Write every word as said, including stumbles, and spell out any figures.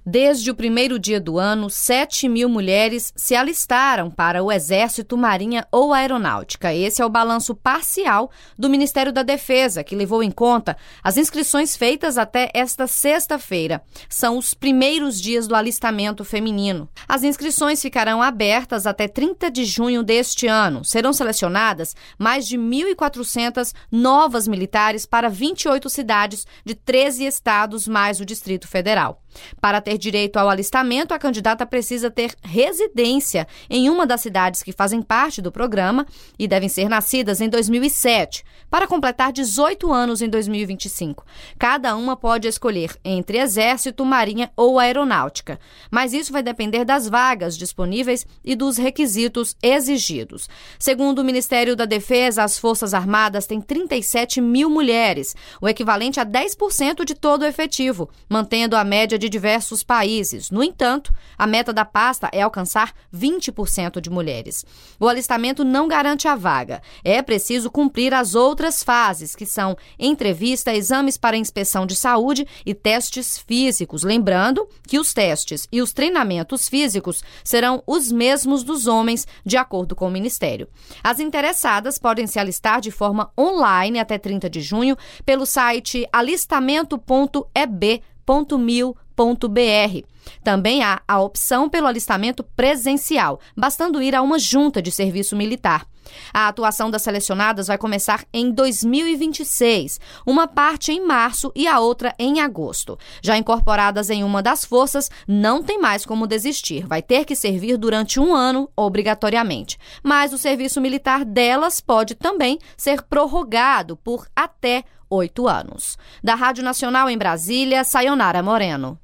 Desde o primeiro dia do ano, sete mil mulheres se alistaram para o Exército, Marinha ou Aeronáutica. Esse é o balanço parcial do Ministério da Defesa, que levou em conta as inscrições feitas até esta sexta-feira. São os primeiros dias do alistamento feminino. As inscrições ficarão abertas até trinta de junho deste ano. Serão selecionadas mais de mil e quatrocentas novas militares para vinte e oito cidades de treze estados mais o Distrito Federal. Para ter direito ao alistamento, a candidata precisa ter residência em uma das cidades que fazem parte do programa e devem ser nascidas em dois mil e sete, para completar dezoito anos em dois mil e vinte e cinco. Cada uma pode escolher entre Exército, Marinha ou Aeronáutica, mas isso vai depender das vagas disponíveis e dos requisitos exigidos. Segundo o Ministério da Defesa, as Forças Armadas têm trinta e sete mil mulheres, o equivalente a dez por cento de todo o efetivo, mantendo a média de de diversos países. No entanto, a meta da pasta é alcançar vinte por cento de mulheres. O alistamento não garante a vaga. É preciso cumprir as outras fases, que são entrevista, exames para inspeção de saúde e testes físicos. Lembrando que os testes e os treinamentos físicos serão os mesmos dos homens, de acordo com o Ministério. As interessadas podem se alistar de forma online até trinta de junho pelo site alistamento ponto e b ponto mil ponto b r. Também há a opção pelo alistamento presencial, bastando ir a uma junta de serviço militar. A atuação das selecionadas vai começar em dois mil e vinte e seis, uma parte em março e a outra em agosto. Já incorporadas em uma das forças, não tem mais como desistir. Vai ter que servir durante um ano, obrigatoriamente. Mas o serviço militar delas pode também ser prorrogado por até oito anos. Da Rádio Nacional em Brasília, Sayonara Moreno.